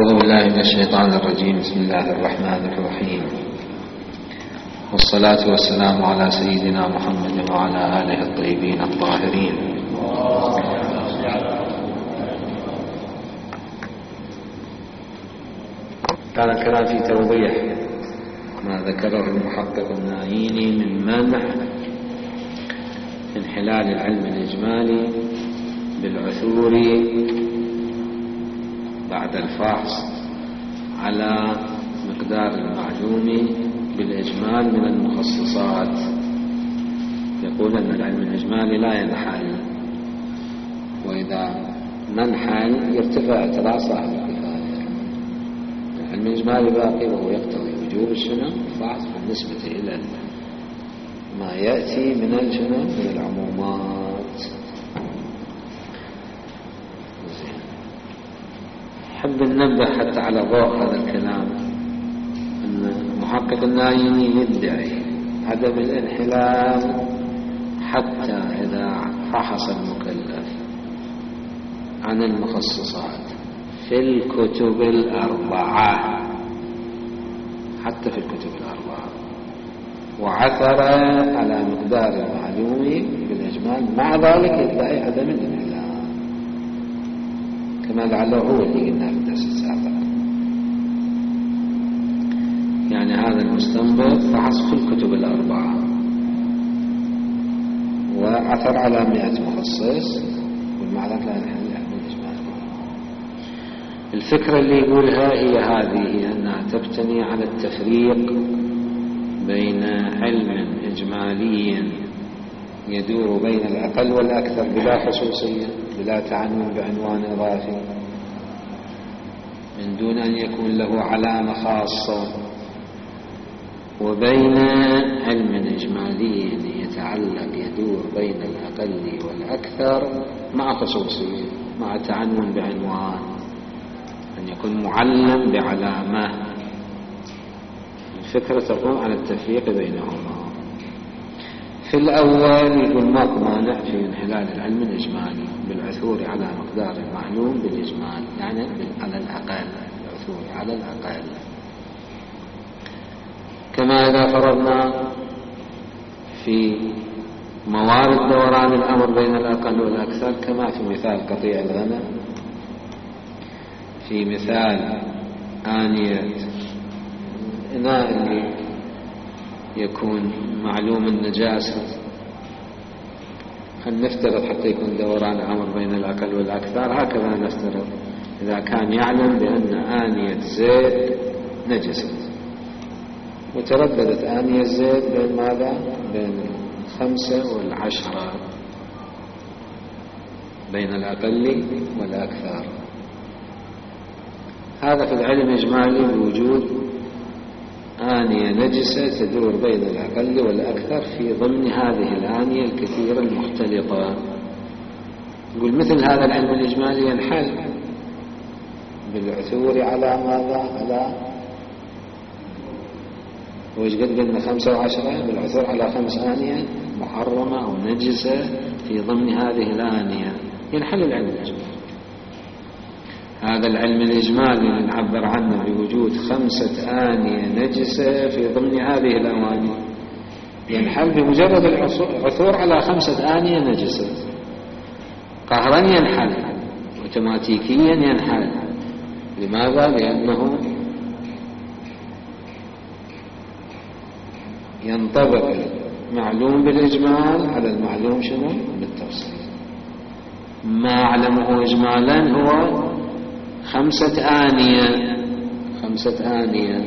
أعوذ بالله من الشيطان الرجيم. بسم الله الرحمن الرحيم، والصلاة والسلام على سيدنا محمد وعلى آله الطيبين الطاهرين. كان الكلام في توضيح ما ذكره المحقق الناييني من منع انحلال العلم الإجمالي بالعثور بعد الفحص على مقدار المعلوم بالإجمال من المخصصات. يقول أن العلم الإجمالي لا ينحل، وإذا منحل يرتفع اعتراض صاحب الكفاية. العلم الإجمالي باقي وهو يقتضي وجوب الفحص بالنسبة إلى ما يأتي من من العمومات. حب ننبه حتى على ضوء هذا الكلام أن محقق الناييني يدعي عدم الانحلال حتى إذا فحص المكلف عن المخصصات في الكتب الأربعة، حتى في الكتب الأربعة، وعثر على مقدار المعلوم بالإجمال، مع ذلك يدعي عدم الانحلال، كما لعله هو اللي قلنا في الدرس السابق. يعني هذا المستنبط فحص في الكتب الأربعة وعثر على 100 مخصص، ومع ذلك لا ينحل العلم الإجمالي. الفكرة اللي يقولها هي هذه، أنها تبتني على التفريق بين علم إجمالي يدور بين الأقل والأكثر بلا خصوصية، بلا تعنون بعنوان إضافي، من دون أن يكون له علامة خاصة، وبين علم إجمالي يتعلق يدور بين الأقل والأكثر مع خصوصية، مع تعنون بعنوان، أن يكون معلم بعلامة. الفكرة تقوم على التفريق بينهما. في الأول يقول ماكو مانع في انحلال العلم الإجمالي بالعثور على مقدار المعلوم بالإجمال، يعني على الأقل، العثور على الأقل، كما إذا فرضنا في موارد دوران الأمر بين الأقل والأكثر، كما في مثال قطيع الغنم، في مثال آنية الإناء اللي يكون معلوم النجاسة. هل نفترض حتى يكون دوران الأمر بين الأقل والأكثر؟ هكذا نفترض إذا كان يعلم بأن آنية زيت نجست، وترددت آنية زيت بين ماذا؟ بين 5 و10، بين الأقل والأكثر. هذا في العلم الإجمالي بوجود آنية نجسة تدور بين الأقل والأكثر في ضمن هذه الآنية الكثيرة المختلطة. نقول مثل هذا العلم الإجمالي ينحل بالعثور على ماذا؟ على وش قد قلنا 5 و10، بالعثور على 5 آنية محرمة أو نجسة في ضمن هذه الآنية، ينحل العلم الإجمالي. هذا العلم الإجمالي اللي نعبر عنه بوجود 5 آنية نجسة في ضمن هذه الأواني ينحل بمجرد العثور على 5 آنية نجسة، قهرا ينحل، اوتوماتيكيا ينحل. لماذا؟ لأنه ينطبق المعلوم بالإجمال على المعلوم بالتفصيل. ما أعلمه إجمالا هو 5 آنية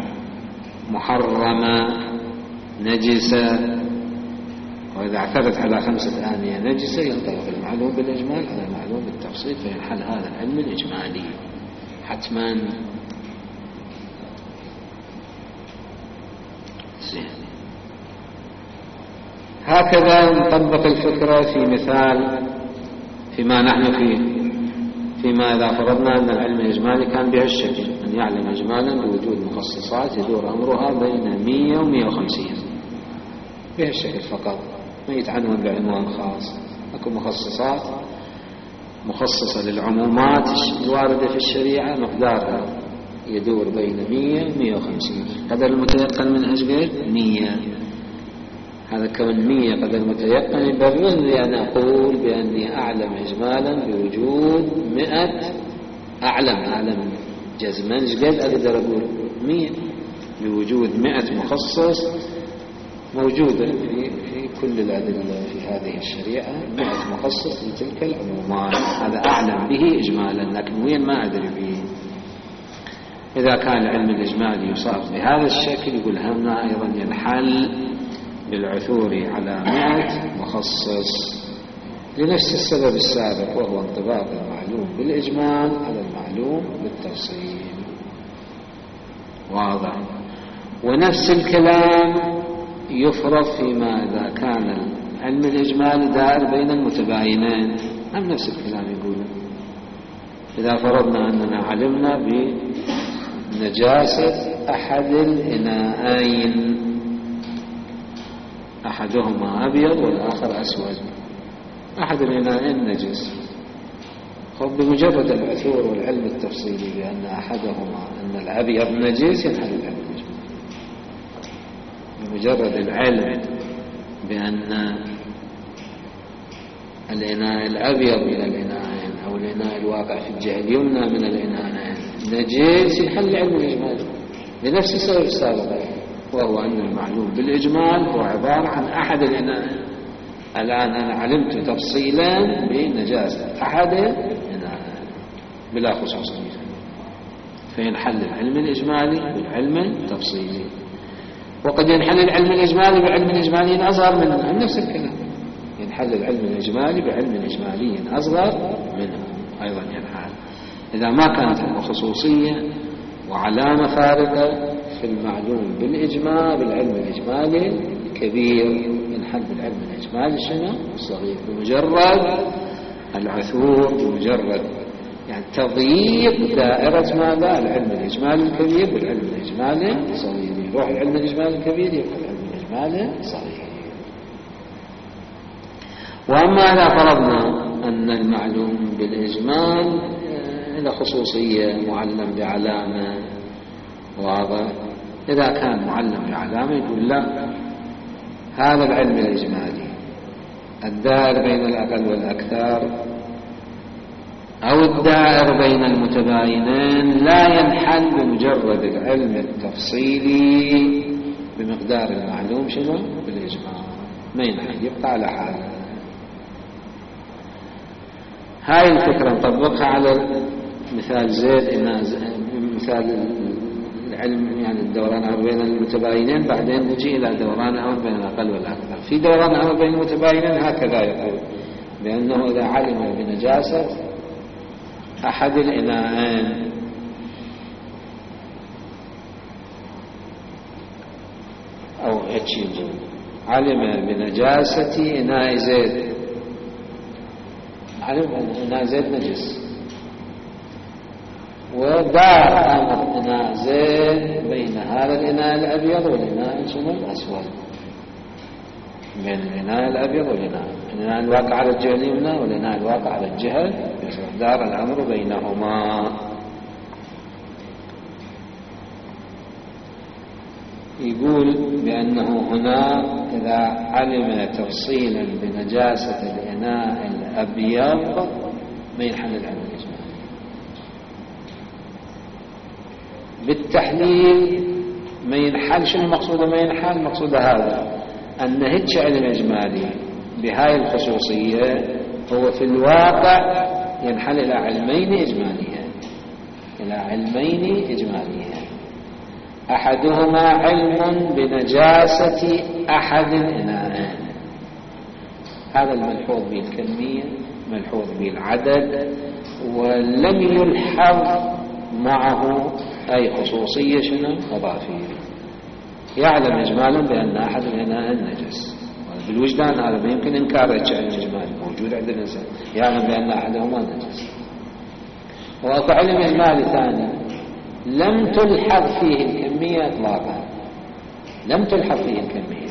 محرمة نجسة، وإذا اعثرت على 5 آنية نجسة ينطبق المعلوم بالإجمال على المعلوم بالتفصيل، فينحل هذا العلم الإجمالي حتما. هكذا نطبق الفكرة في مثال فيما نحن فيه، فيما إذا فرضنا أن العلم الإجمالي كان بهالشكل، أن يعلم إجمالا بوجود مخصصات يدور أمرها بين 100 و150 بهالشكل فقط، ما يتعنون بعنوان خاص. أكو مخصصات مخصصة للعمومات الواردة في الشريعة مقدارها يدور بين 100 150. قدر المتيقن منها ايش قد 100. هذا كون 100 قدر المتيقن يبرر لي أن أقول بأني أعلم إجمالا بوجود 100. أعلم جزما ايش قد أقدر أقول 100 بوجود 100 مخصص موجودة في كل الأدلة في هذه الشريعة 100 مخصص لتلك العمومات. هذا أعلم به إجمالا، لكن وين ما أدري به. إذا كان العلم الإجمالي يصاغ بهذا الشكل يقول هنا أيضا ينحل بالعثور على 100 مخصص لنفس السبب السابق، وهو انطباق المعلوم بالإجمال على المعلوم بالتفصيل. واضح. ونفس الكلام يفرض فيما إذا كان العلم الإجمالي دائر بين المتباينين. هم نفس الكلام يقولون إذا فرضنا أننا علمنا بنجاسة أحد الإناءين، أحدهما أبيض والآخر أسود، أحد الإناءين نجس. بمجرد العثور والعلم التفصيلي بأن أحدهما أن الأبيض نجس ينحل العلم الإجمالي. بمجرد العلم بأن الإناء الأبيض من الإناءين أو الإناء الواقع في الجهة اليمنى من الإناءين نجس ينحل العلم الإجمالي لنفس السبب السابق، وهو أن المعلوم بالإجمال هو عبارة عن أحد الإناءين. الآن أنا علمت تفصيلا بنجاسة أحد الإناءين بلا خصوصية، فينحل العلم الإجمالي بالعلم التفصيلي. وقد ينحل العلم الإجمالي بعلم إجمالي أصغر منه، نفس الكلام. ينحل العلم الإجمالي بعلم إجمالي أصغر منه أيضا ينحل إذا ما كانت الخصوصية وعلامة فارقة في المعلوم بالإجمال بالعلم الإجمالي الكبير. ينحل بالعلم الإجمالي شنو الصغير بمجرد العثور، بمجرد يعني تضييق دائرة ماذا العلم الإجمالي الكبير بالعلم الإجمالي الصغير. يروح العلم الإجمالي الكبير يبقى العلم الإجمالي الصغير. وأما إذا فرضنا أن المعلوم بالإجمال له خصوصية معلم بعلامة واضح، إذا كان معلم بعلامة يقول لا، هذا العلم الإجمالي الدائر بين الأقل والأكثر أو الدائر بين المتباينين لا ينحل بمجرد العلم التفصيلي بمقدار المعلوم شنو بالإجمال، ما ينحل يبقى على حاله. هاي الفكرة نطبقها على مثال زيد، مثال العلم يعني الدوران الأمر بين المتباينين، بعدين نجي إلى دوران الأمر بين الأقل والأكثر. في دوران الأمر بين المتباينين هكذا يقول بأنه إذا علم بنجاسة أحد الإناءين أو يقول علم بنجاسة إناء زيد، علم أن إناء زيد نجس، ودار أمر إناء زيد بين هذا الإناء الأبيض والإناء الأسود، بين الإناء الأبيض والإناء الواقع على الجهة اليمنى والإناء الواقع على الجهة اليسرى، دار الأمر بينهما. يقول بأنه هنا إذا علم تفصيلا بنجاسة الإناء الأبيض ما ينحل العلم الإجمالي. بالتحليل ما ينحل. شنو المقصود ما ينحل؟ المقصود هذا أن هيك علم إجمالي بهاي الخصوصية هو في الواقع ينحل إلى علمين إجماليين، أحدهما علم بنجاسة أحد الإناءين، هذا الملحوظ به الكمية ملحوظ به العدد، ولم يلحظ معه أي خصوصية شنو إضافية. يعلم إجمالا بأن أحد الإناءين نجس، بالوجدان هذا ما يمكن إنكار علم إجمالي موجود عند الإنسان، يعلم بأن أحدهما نجس. وأكو علم إجمالي ثاني لم تلحظ فيه الكمية إطلاقا، لم تلحظ فيه الكمية،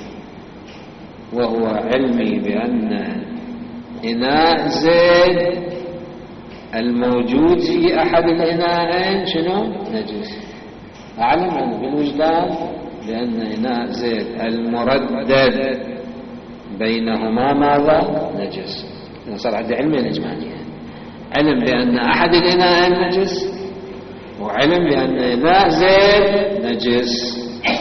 وهو علمي بأن إناء زيد الموجود في أحد الإناءين شنو؟ نجس. أعلم أنه بالوجدان بأن إناء زيد المردد بينهما ماذا؟ نجس. صار عندي علمين إجمالية، علم بأن أحد الإناءين نجس، وعلم بأن إناء زيد نجس.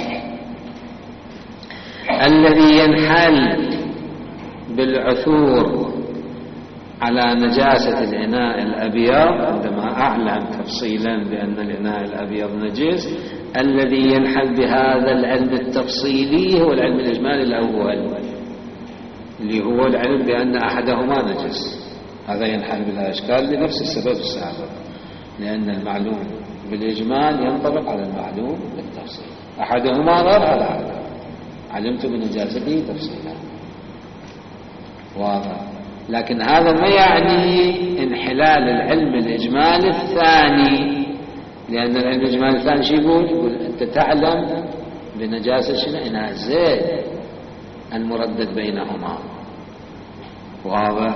الذي ينحل بالعثور على نجاسة الإناء الأبيض، عندما أعلم تفصيلا بأن الإناء الأبيض نجس، الذي ينحل بهذا العلم التفصيلي هو العلم الإجمالي الأول، اللي هو العلم بأن أحدهما نجس. هذا ينحل بلا إشكال لنفس السبب السابق، لأن المعلوم بالإجمال ينطبق على المعلوم بالتفصيل، أحدهما غير على علمت بنجاسته تفصيلا. واضح. لكن هذا ما يعني انحلال العلم الإجمالي الثاني، لأن العلم الإجمالي الثاني شو يقول أنت تعلم بنجاسة شنو؟ إناء زيد المردد بينهما. واضح.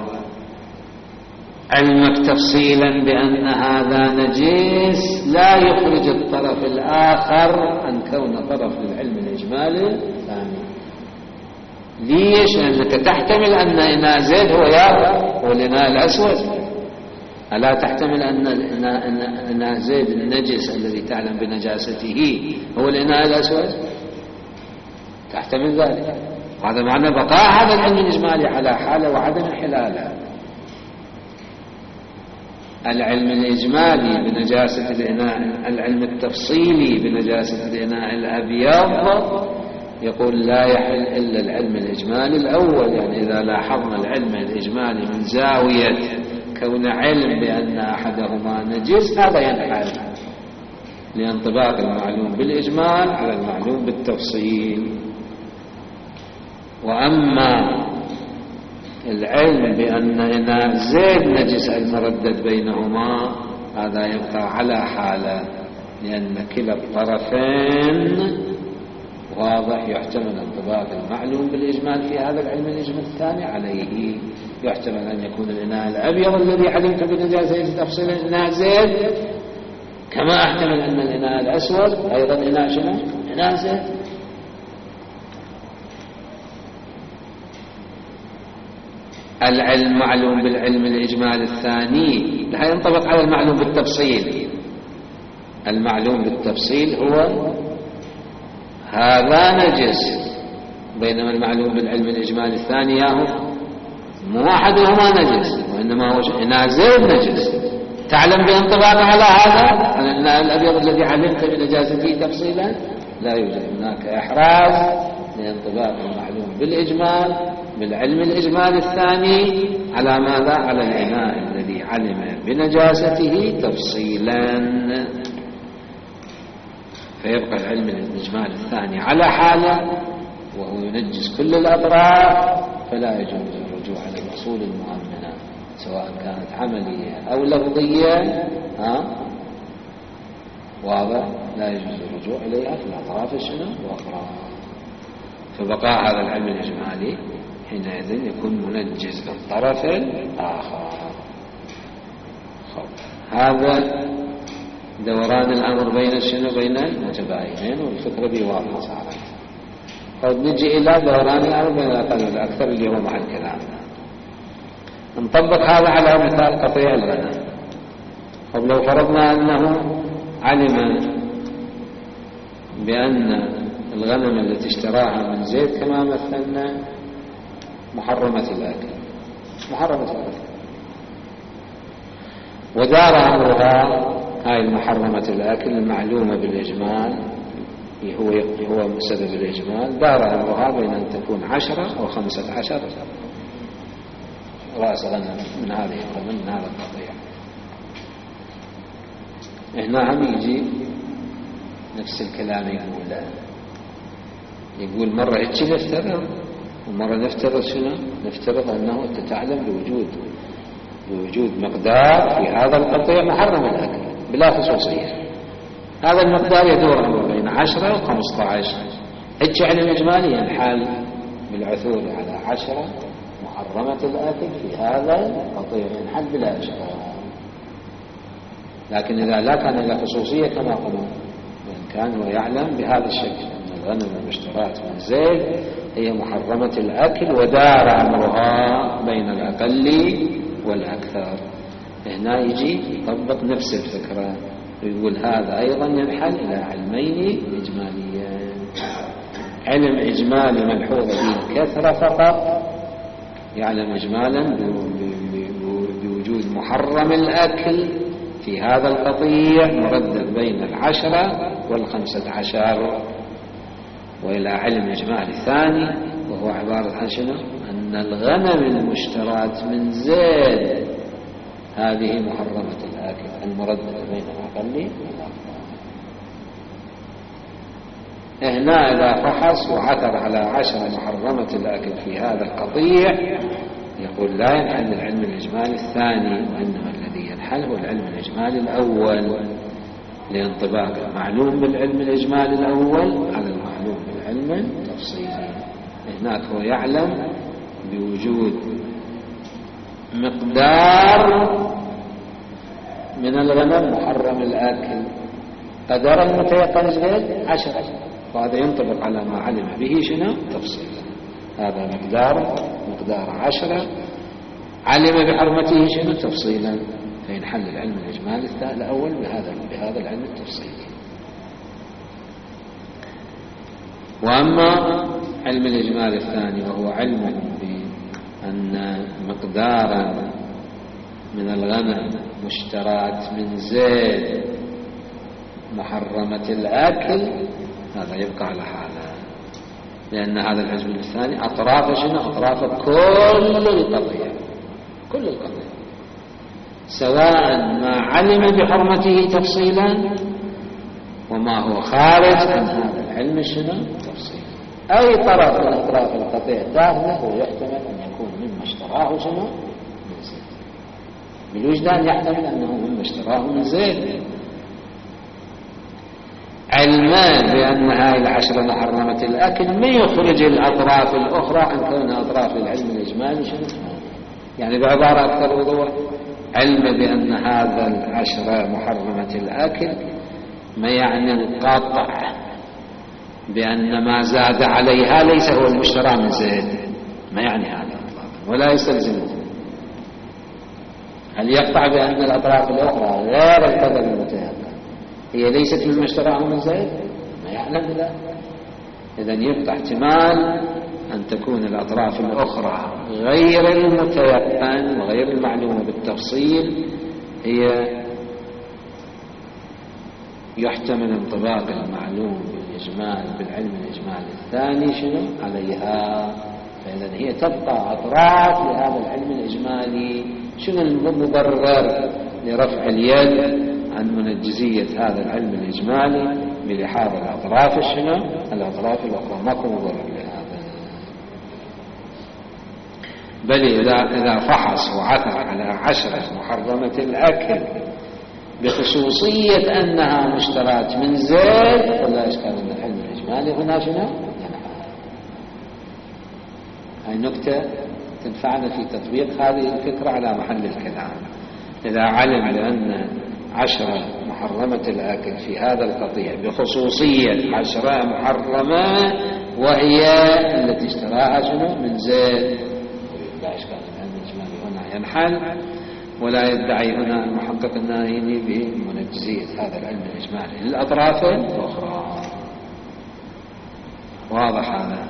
علمك تفصيلا بأن هذا نجس لا يخرج الطرف الآخر عن كون طرف للعلم الإجمالي الثاني. ليش؟ لأنك تحتمل أن إناء زيد هو الإناء الأسود، ألا تحتمل أن إناء زيد النجس الذي تعلم بنجاسته هو الإناء الأسود؟ تحتمل ذلك. هذا معنى بقاء هذا العلم الإجمالي على حاله وعدم انحلاله. العلم الإجمالي بنجاسة الإناء، العلم التفصيلي بنجاسة الإناء الأبيض يقول لا يحل إلا العلم الإجمالي الأول. يعني إذا لاحظنا العلم الإجمالي من زاوية كون علم بأن أحدهما نجس، هذا ينحل لانطباق المعلوم بالإجمال على المعلوم بالتفصيل. وأما العلم بأن إناء زيد نجس المردد بينهما، هذا يبقى على حاله، لأن كلا الطرفين واضح. يحتمل انطباق المعلوم بالإجمال في هذا العلم الإجمال الثاني عليه. يحتمل أن يكون الإناء الأبيض الذي علمت بنجاسته تفصيلا إناء زيد، كما أحتمل أن الإناء الأسود أيضا إناء شنو؟ إناء زيد. العلم معلوم بالعلم الإجمال الثاني لا ينطبق على المعلوم بالتفصيل. المعلوم بالتفصيل هو هذا نجس، بينما المعلوم بالعلم الإجمال الثاني مو أحدهما نجس، وإنما هو إناء زيد نجس. تعلم بانطباق على هذا الإناء الأبيض الذي علمت بنجاسته تفصيلا، لا يوجد هناك إحراز لانطباق المعلوم بالإجمال بالعلم الإجمال الثاني على ماذا؟ على الإناء الذي علم بنجاسته تفصيلا. فيبقى العلم الإجمال الثاني على حاله وهو ينجس كل الأطراف، فلا يجوز الرجوع على الأصول المؤمنة سواء كانت عملية أو لفظية. واضح. لا يجوز الرجوع إليها في الأطراف الأخرى. فبقاء هذا العلم الإجمالي حينئذ يكون منجز للطرف الآخر. هذا دوران الأمر بين المتباينين، والفكرة دي واضحة صارت. قد نجي إلى دوران الأمر بين الأقل والأكثر اللي هو مع الكلام. نطبق هذا على مثال قطيع الغنم. طب لو فرضنا أنه علم بأن الغنم التي اشتراها من زيد كما مثلنا محرمة الأكل، ودار أمرها هاي المحرمة الأكل المعلومة بالإجمال، هو سبب الإجمال، دار أمرها بين أن تكون 10 أو 15 رأس غنم من هذه الغنم من هذا القطيع. هنا هم يجي نفس الكلام يقول مرة هيك نفترض ومرة نفترض شنو؟ نفترض أنه تتعلم بوجود مقدار في هذا القطيع محرم الأكل بلا خصوصية. هذا المقدار يدور بين 10 و 15. هيك علم إجمالي ينحل بالعثور على 10 محرمة الأكل في هذا القطيع، ينحل بلا إشكال. لكن إذا لا كان له خصوصية كما قلنا، وإن كان ويعلم بهذا الشكل أن الغنم المشترات من زيد هي محرمة الأكل ودار أمرها بين الأقل والأكثر، هنا يجي يطبق نفس الفكرة ويقول هذا أيضا ينحل إلى علمين إجماليين: علم إجمالي ملحوظ به الكثرة فقط، يعلم إجمالا بوجود محرم الأكل في هذا القطيع مردد بين 10 و15، وإلى علم إجمالي ثاني وهو عبارة عن شنو؟ أن الغنم المشترات من زيد هذه محرمة الأكل المرددة بين الأقل والأكثر. هنا إذا فحص وعثر على 10 محرمة الأكل في هذا القطيع يقول لا ينحل العلم الإجمالي الثاني، وإنما الذي ينحل هو العلم الإجمالي الأول، لانطباق المعلوم بالعلم الإجمالي الأول على المعلوم بالعلم التفصيلي. هناك هو يعلم بوجود مقدار من الغنم محرم الأكل، قدر المتيقن زيد 10، وهذا ينطبق على ما علم به شنو؟ تفصيلا. هذا مقدار 10 علم بحرمته شنو؟ تفصيلا، فينحل العلم الإجمالي الأول بهذا العلم التفصيلي. وأما علم الإجمالي الثاني وهو علمه بأن مقدارا من الغنم مشترات من زيد محرمة الأكل، هذا يبقى على حاله، لأن هذا العلم الثاني أطراف شنو؟ أطراف كل القضية، سواء ما علم بحرمته تفصيلا وما هو خارج عن هذا العلم شنو؟ تفصيلا. أي طرف من أطراف القطيع داخله ويحتمل أن يكون مما اشتراه شنو؟ من زيد. بالوجدان يحتمل أنه مما اشتراه من زيد، علما بأن هذه 10 محرمة الأكل ما يخرج الأطراف الأخرى عن كونها أطراف العلم الإجمالي شنو؟ يعني بعبارة أكثر وضوح، علم بأن هذا 10 محرمة الأكل ما يعني القطع بأن ما زاد عليها ليس هو المشترى من زيد، ما يعني هذا إطلاقا، ولا يستلزمه. هل يقطع بأن الأطراف الأخرى غير القدر المتيقن هي ليست من مشتراه من زيد؟ ما يعلم ذلك. إذن يبقى احتمال أن تكون الأطراف الأخرى غير المتيقن وغير المعلومة بالتفصيل هي يحتمل انطباق المعلوم بالإجمال بالعلم الإجمالي الثاني شنو عليها، فإذن هي تبقى أطراف لهذا العلم الإجمالي. شنو المبرر لرفع اليد عن منجزية هذا العلم الإجمالي بلحاظ الأطراف شنو؟ الأطراف الأخرى، ماكو مبرر لهذا. بل إذا فحص وعثر على 10 محرمة الأكل بخصوصية أنها مشترات من زيد فلا إشكال أن العلم الإجمالي هنا شنو؟ هاي نكتة تنفعنا في تطبيق هذه الفكرة على محل الكلام. إذا علم بأن 10 محرمة الأكل في هذا القطيع بخصوصية 10 محرمة وهي التي اشتراها شنو؟ من زيد، لا إشكال العلم الإجمالي هنا ينحل، ولا يدعي هنا المحقق الناهيني بمنجزية هذا العلم الإجمالي للأطراف الأخرى. واضح هذا؟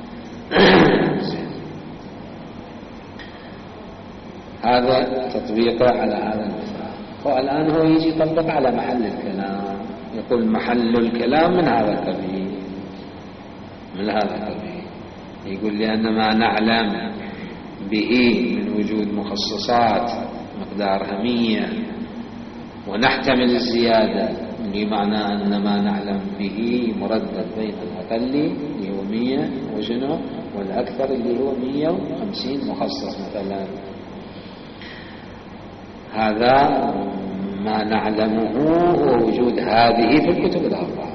هذا تطبيقه على هذا المثال. والآن هو يجي يطبق على محل الكلام، يقول محل الكلام من هذا القبيل، يقول لأن ما نعلم به من وجود مخصصات مقدارها 100 ونحتمل الزيادة، بمعنى أن ما نعلم به مردد بين الأقل اللي هو 100 وشنو والأكثر اللي هو 150 مخصص مثلا. هذا ما نعلمه هو وجود هذه في الكتب الأربعة،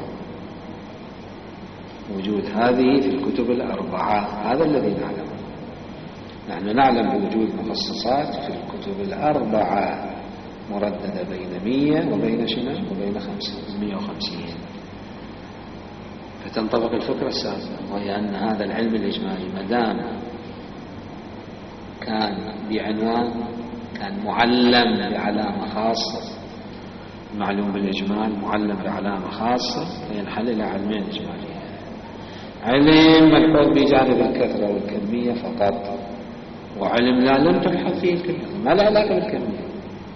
هذا الذي نعلمه. نحن نعلم بوجود مخصصات في الكتب الأربعة، مرددة بين 100 وبين شنو وبين 150. فتنطبق الفكرة السابقة، وهي أن هذا العلم الإجمالي مدام كان بعنوان، كان معلم بعلامة خاصة، معلوم بالإجمال معلم بعلامة خاصة، فينحل إلى علمين إجماليين: علم ملحوظ بجانب الكثرة والكمية فقط، وعلم لا لم تلحظ فيه الكمية، ما له علاقة بالكمية.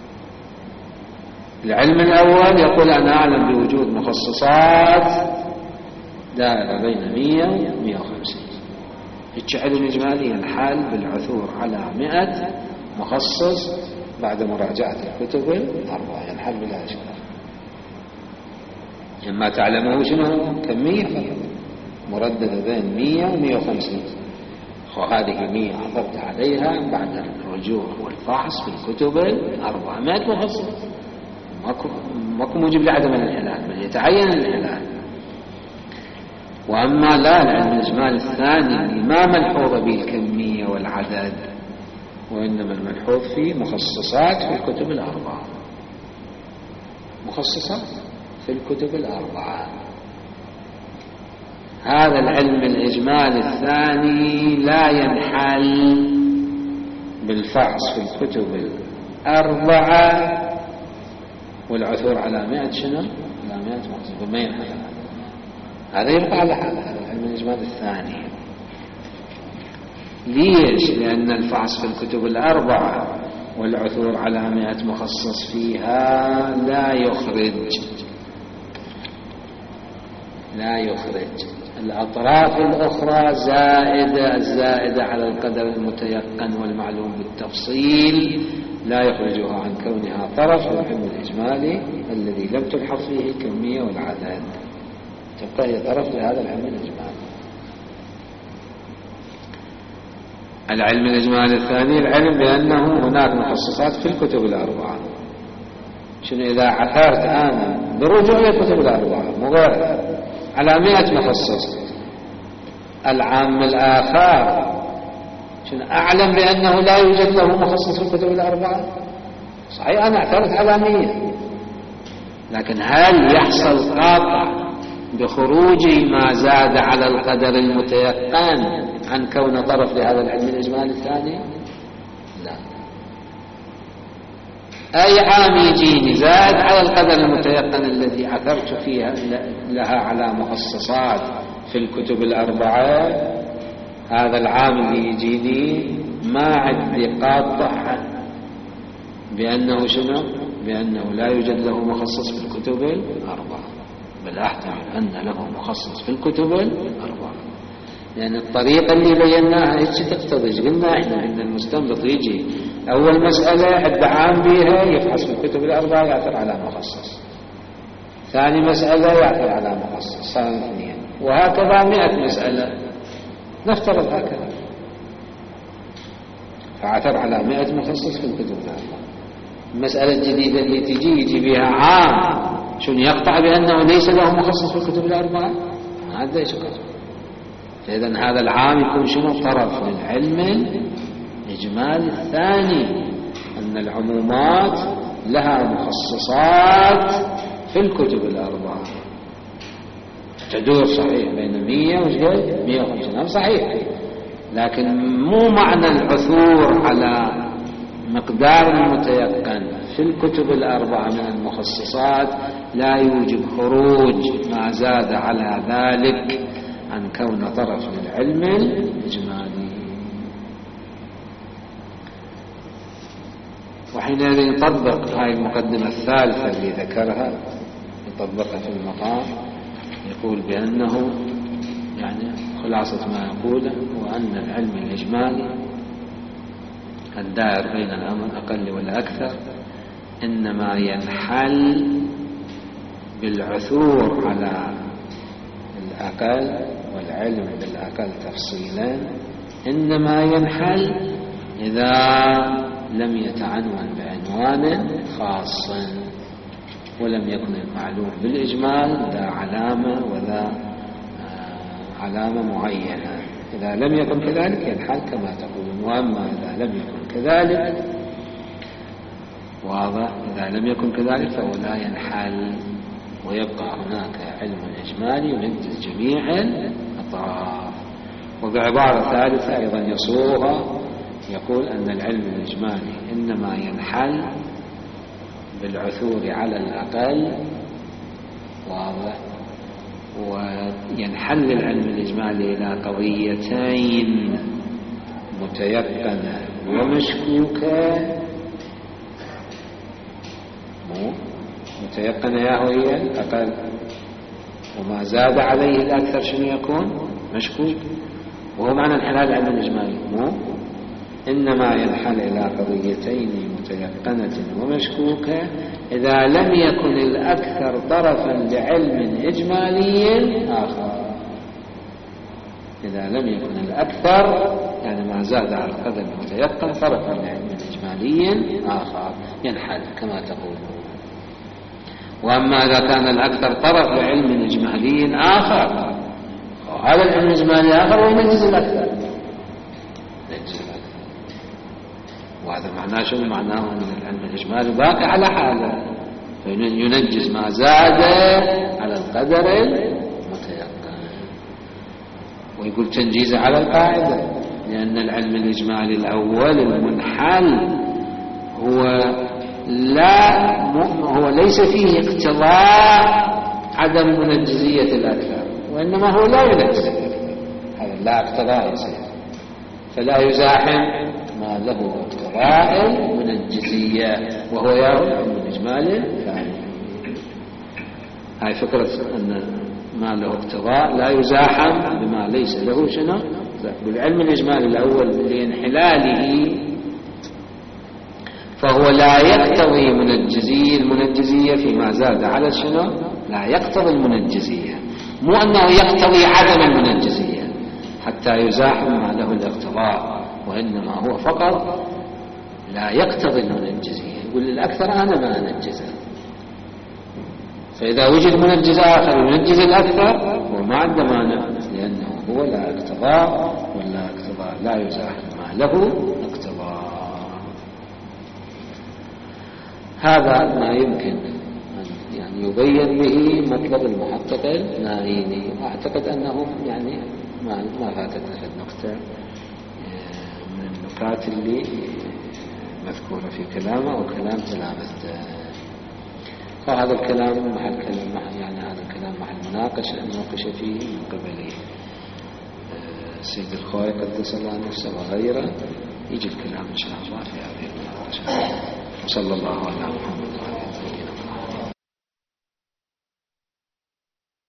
العلم الأول يقول أنا أعلم بوجود مخصصات دائرة بين 100 و 150. علم إجمالي ينحل بالعثور على 100 مخصص بعد مراجعة الكتب الأربعة، ينحل بلا إشكال. إما تعلمه شنو كمية فقط مرددة بين 100 و 150، وهذه 100 عثرت عليها بعد الرجوع والفحص في الكتب الأربعة، 100 مخصص، ماكو موجب لعدم الانحلال، بل يتعين الانحلال. وأما لا، العلم الإجمالي الثاني ما ملحوظ به الكمية والعدد، وإنما الملحوظ فيه مخصصات في الكتب الأربعة، مخصصات في الكتب الأربعة. هذا العلم الإجمالي الثاني لا ينحل بالفحص في الكتب الأربعة والعثور على 100 شنو؟ على 100 مخصص، ما ينحل. هذا يبقى على حال هذا العلم الإجمالي الثاني. ليش؟ لأن الفحص في الكتب الأربعة والعثور على 100 مخصص فيها لا يخرج الأطراف الأخرى الزائدة على القدر المتيقن والمعلوم بالتفصيل، لا يخرجها عن كونها طرف العلم الإجمالي الذي لم تلحظ فيه الكمية والعدد، تبقى هي طرف لهذا العلم الإجمالي. العلم الإجمالي الثاني العلم بأنه هناك مخصصات في الكتب الأربعة. شنو إذا عثرت أنا بالرجوع إلى الكتب الأربعة مغير على 100 مخصص، العام الآخر شنو أعلم بأنه لا يوجد له مخصص في الكتب الأربعة؟ صحيح أنا اعترضت على 100، لكن هل يحصل قاطع بخروج ما زاد على القدر المتيقن عن كون طرف لهذا العلم الإجمالي الثاني؟ لا. أي عام يجيني زاد على القدر المتيقن الذي عثرت فيها لها على مخصصات في الكتب الأربعة، هذا العام اللي يجيني ما عندي قاطع بأنه شنو؟ بأنه لا يوجد له مخصص في الكتب الأربعة، بل أحتمل أن له مخصص في الكتب الأربعة، لأن الطريقة اللي بيناها ايش تقتضي؟ قلنا احنا عند المستنبط يجي أول مسألة عد عام بها يفحص في الكتب الأربعة يعثر على مخصص، ثاني مسألة يعثر على مخصص، صار 2، وهكذا 100 مسألة نفترض هكذا، فعثر على 100 مخصص في الكتب الأربعة. المسألة الجديدة اللي تجي يجي بها عام شنو يقطع بأنه ليس له مخصص في الكتب الأربعة؟ هذا يشكل. فإذا هذا العام يكون شنو؟ طرف للعلم الإجمالي الثاني، أن العمومات لها مخصصات في الكتب الأربعة تدور صحيح بين 100 و 150، صحيح، لكن مو معنى العثور على مقدار متيقن في الكتب الأربعة من المخصصات لا يوجب خروج ما زاد على ذلك عن كون طرف للعلم الإجمالي. وحينئذ يطبق هاي المقدمة الثالثة اللي ذكرها، يطبقها في المقام، يقول بأنه يعني خلاصة ما يقوله وأن العلم الإجمالي الدائر بين الأمر أقل ولا أكثر إنما ينحل بالعثور على الأقل، والعلم بالأقل تفصيلا إنما ينحل إذا لم يتعنون بعنوان خاص ولم يكن المعلوم بالإجمال ذا علامة وذا علامة معينة. إذا لم يكن كذلك ينحل كما تقولون، وأما إذا لم يكن كذلك واضح؟ إذا لم يكن كذلك فهو لا ينحل، ويبقى هناك علم إجمالي ينجز جميع الأطراف. وبعبارة ثالثة أيضا يصوغها يقول أن العلم الإجمالي إنما ينحل بالعثور على الأقل، واضح؟ وينحل العلم الإجمالي إلى قضيتين متيقنة ومشكوكة. متيقنة هي الأقل، وما زاد عليه الأكثر شنو يكون؟ مشكوك. وهو معنى انحلال العلم الإجمالي إنما ينحل إلى قضيتين متيقنة ومشكوكة إذا لم يكن الأكثر طرفا لعلم إجمالي آخر. إذا لم يكن الأكثر يعني ما زاد على القدر المتيقن طرفا لعلم إجمالي آخر ينحل كما تقول. وأما إذا كان الأكثر طرف لعلم إجمالي آخر، هذا العلم الإجمالي آخر وينجز الأكثر، وهذا معناه شنو؟ معناه أن العلم الإجمالي باقي على حاله، فينجز ما زاد على القدر المتيقن. ويقول تنجيز على القاعدة، لأن العلم الإجمالي الأول المنحل هو ليس فيه اقتضاء عدم منجزية الأكثر، وإنما هو لا ينجز الأكثر، هذا لا اقتضاء يصير، فلا يزاحم ما له اقتضاء منجزية وهو يرى العلم الإجمالي ثاني. هاي فكرة أن ما له اقتضاء لا يزاحم بما ليس له شنو. بالعلم الإجمالي الأول لانحلاله فهو لا يقتضي المنجزية فيما زاد على شنو، لا يقتضي المنجزية، مو أنه يقتضي عدم المنجزية حتى يزاحم ما له الاقتضاء، وإنما هو فقط لا يقتضي المنجزية. يقول للأكثر أنا ما أنجزه، فإذا وجد منجز آخر ينجز الأكثر وما عنده مانع، لأنه هو لا اقتضاء، ولا اقتضاء لا يزاحم ما له اقتضاء. هذا ما يمكن أن يبين به مطلب المحقق النائيني، وأعتقد أنه يعني ما فاتت النقطة من النكات اللي مذكورة في كلامه وكلام تلامذته. فهذا الكلام محل يعني هذا الكلام محل مناقشة نناقش فيه من قبل سيد الخوي قدس الله نفسه وغيره. يجي الكلام إن شاء الله في هذه المناقشة. وصلى الله على محمد.